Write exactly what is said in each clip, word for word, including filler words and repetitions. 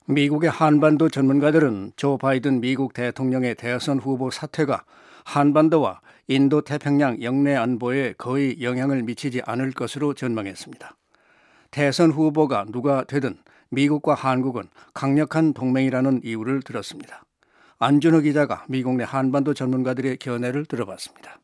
미국의 한반도 전문가들은 조 바이든 미국 대통령의 대선 후보 사퇴가 한반도와 인도 태평양 영내 안보에 거의 영향을 미치지 않을 것으로 전망했습니다. 대선 후보가 누가 되든 미국과 한국은 강력한 동맹이라는 이유를 들었습니다. 안준호 기자가 미국 내 한반도 전문가들의 견해를 들어봤습니다.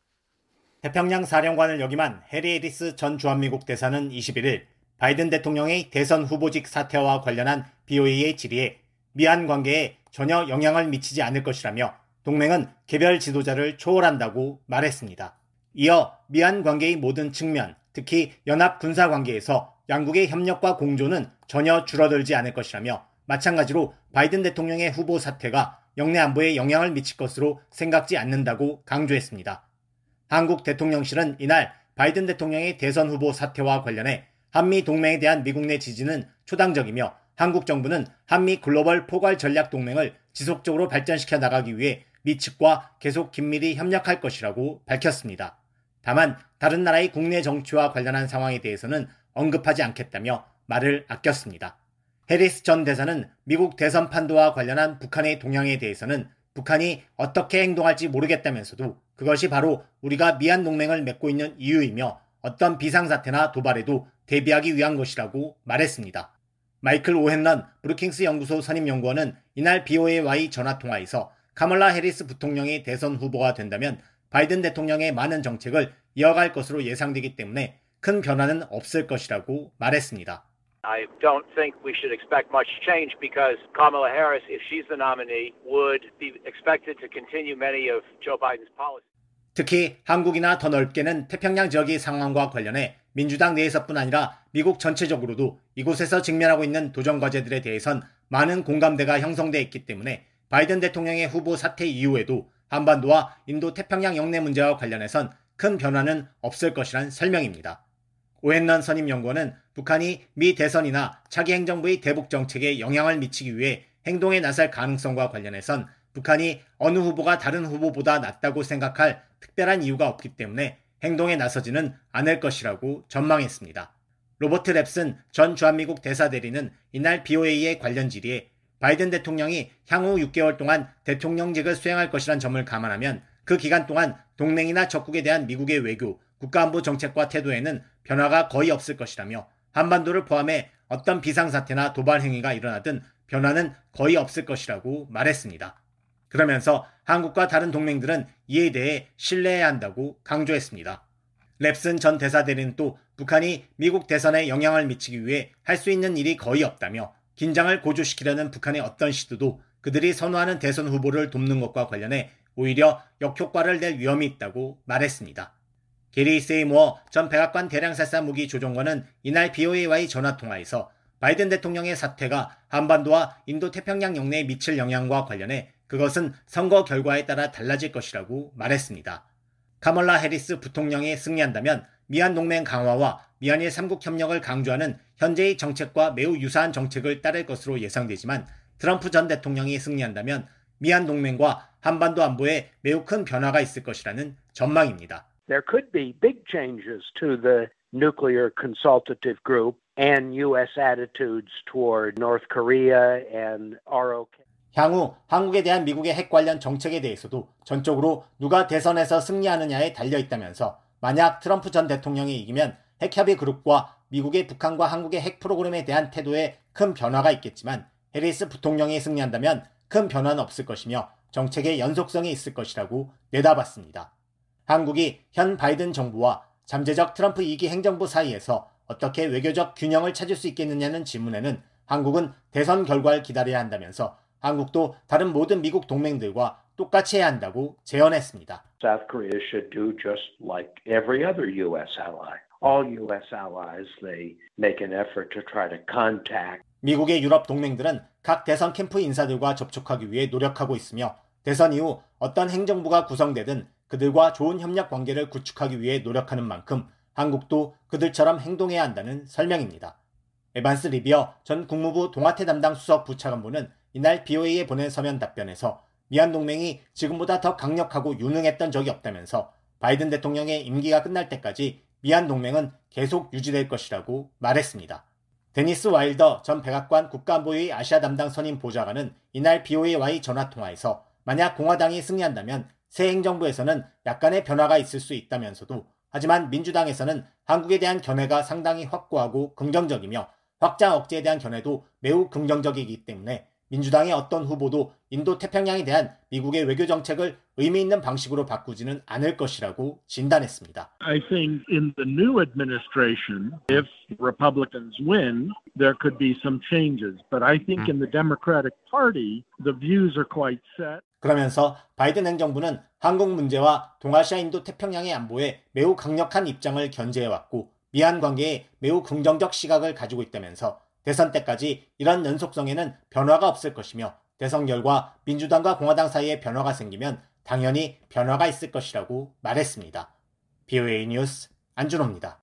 태평양 사령관을 역임한 해리 해리스 전 주한미국 대사는 이십일 일 바이든 대통령의 대선 후보직 사퇴와 관련한 비오에이의 질의에 미한 관계에 전혀 영향을 미치지 않을 것이라며 동맹은 개별 지도자를 초월한다고 말했습니다. 이어 미한 관계의 모든 측면, 특히 연합 군사 관계에서 양국의 협력과 공조는 전혀 줄어들지 않을 것이라며 마찬가지로 바이든 대통령의 후보 사퇴가 영내 안보에 영향을 미칠 것으로 생각지 않는다고 강조했습니다. 한국 대통령실은 이날 바이든 대통령의 대선 후보 사퇴와 관련해 한미 동맹에 대한 미국 내 지지는 초당적이며 한국 정부는 한미 글로벌 포괄 전략 동맹을 지속적으로 발전시켜 나가기 위해 미 측과 계속 긴밀히 협력할 것이라고 밝혔습니다. 다만 다른 나라의 국내 정치와 관련한 상황에 대해서는 언급하지 않겠다며 말을 아꼈습니다. 해리스 전 대사는 미국 대선 판도와 관련한 북한의 동향에 대해서는 북한이 어떻게 행동할지 모르겠다면서도 그것이 바로 우리가 미한 동맹을 맺고 있는 이유이며 어떤 비상사태나 도발에도 대비하기 위한 것이라고 말했습니다. 마이클 오헨런 브루킹스 연구소 선임연구원은 이날 비오에이와의 전화통화에서 카멀라 해리스 부통령이 대선 후보가 된다면 바이든 대통령의 많은 정책을 이어갈 것으로 예상되기 때문에 큰 변화는 없을 것이라고 말했습니다. I don't think we should expect much change because Kamala Harris, if she's the nominee, would be expected to continue many of Joe Biden's policies. 특히 한국이나 더 넓게는 태평양 지역의 상황과 관련해 민주당 내에서뿐 아니라 미국 전체적으로도 이곳에서 직면하고 있는 도전 과제들에 대해선 많은 공감대가 형성돼 있기 때문에 바이든 대통령의 후보 사퇴 이후에도 한반도와 인도 태평양 영내 문제와 관련해선 큰 변화는 없을 것이란 설명입니다. 오헨런 선임연구원은 북한이 미 대선이나 차기 행정부의 대북 정책에 영향을 미치기 위해 행동에 나설 가능성과 관련해선 북한이 어느 후보가 다른 후보보다 낫다고 생각할 특별한 이유가 없기 때문에 행동에 나서지는 않을 것이라고 전망했습니다. 로버트 랩슨 전 주한미국 대사대리는 이날 비오에이의 관련 질의에 바이든 대통령이 향후 육 개월 동안 대통령직을 수행할 것이란 점을 감안하면 그 기간 동안 동맹이나 적국에 대한 미국의 외교, 국가안보 정책과 태도에는 변화가 거의 없을 것이라며 한반도를 포함해 어떤 비상사태나 도발 행위가 일어나든 변화는 거의 없을 것이라고 말했습니다. 그러면서 한국과 다른 동맹들은 이에 대해 신뢰해야 한다고 강조했습니다. 랩슨 전 대사대리는 또 북한이 미국 대선에 영향을 미치기 위해 할 수 있는 일이 거의 없다며 긴장을 고조시키려는 북한의 어떤 시도도 그들이 선호하는 대선 후보를 돕는 것과 관련해 오히려 역효과를 낼 위험이 있다고 말했습니다. 게리 세이모어 전 백악관 대량살사 무기 조종관은 이날 비오에이와의 전화통화에서 바이든 대통령의 사퇴가 한반도와 인도 태평양 영내에 미칠 영향과 관련해 그것은 선거 결과에 따라 달라질 것이라고 말했습니다. 카멀라 해리스 부통령이 승리한다면 미한 동맹 강화와 미한일 삼국 협력을 강조하는 현재의 정책과 매우 유사한 정책을 따를 것으로 예상되지만 트럼프 전 대통령이 승리한다면 미한 동맹과 한반도 안보에 매우 큰 변화가 있을 것이라는 전망입니다. There could be big changes to the nuclear consultative group and U S attitudes toward North Korea and 알 오 케이. 향후 한국에 대한 미국의 핵 관련 정책에 대해서도 전적으로 누가 대선에서 승리하느냐에 달려있다면서 만약 트럼프 전 대통령이 이기면 핵협의 그룹과 미국의 북한과 한국의 핵 프로그램에 대한 태도에 큰 변화가 있겠지만 해리스 부통령이 승리한다면 큰 변화는 없을 것이며 정책의 연속성이 있을 것이라고 내다봤습니다. 한국이 현 바이든 정부와 잠재적 트럼프 이 기 행정부 사이에서 어떻게 외교적 균형을 찾을 수 있겠느냐는 질문에는 한국은 대선 결과를 기다려야 한다면서 한국도 다른 모든 미국 동맹들과 똑같이 해야 한다고 제언했습니다. South Korea should do just like every other U S ally. All U S allies, they make an effort to try to contact. 미국의 유럽 동맹들은 각 대선 캠프 인사들과 접촉하기 위해 노력하고 있으며 대선 이후 어떤 행정부가 구성되든 그들과 좋은 협력 관계를 구축하기 위해 노력하는 만큼 한국도 그들처럼 행동해야 한다는 설명입니다. 에반스 리비어 전 국무부 동아태 담당 수석 부차관보는 이날 비오에이에 보낸 서면 답변에서 미한 동맹이 지금보다 더 강력하고 유능했던 적이 없다면서 바이든 대통령의 임기가 끝날 때까지 미한 동맹은 계속 유지될 것이라고 말했습니다. 데니스 와일더 전 백악관 국가안보위 아시아 담당 선임 보좌관은 이날 비오에이와의 전화통화에서 만약 공화당이 승리한다면 새 행정부에서는 약간의 변화가 있을 수 있다면서도 하지만 민주당에서는 한국에 대한 견해가 상당히 확고하고 긍정적이며 확장 억제에 대한 견해도 매우 긍정적이기 때문에 민주당의 어떤 후보도 인도 태평양에 대한 미국의 외교 정책을 의미 있는 방식으로 바꾸지는 않을 것이라고 진단했습니다. I think in the new administration, if Republicans win, there could be some changes. But I think in the Democratic Party, the views are quite set. 그러면서 바이든 행정부는 한국 문제와 동아시아 인도 태평양의 안보에 매우 강력한 입장을 견제해왔고 미한 관계에 매우 긍정적 시각을 가지고 있다면서 대선 때까지 이런 연속성에는 변화가 없을 것이며 대선 결과 민주당과 공화당 사이에 변화가 생기면 당연히 변화가 있을 것이라고 말했습니다. 비오에이 뉴스 안준호입니다.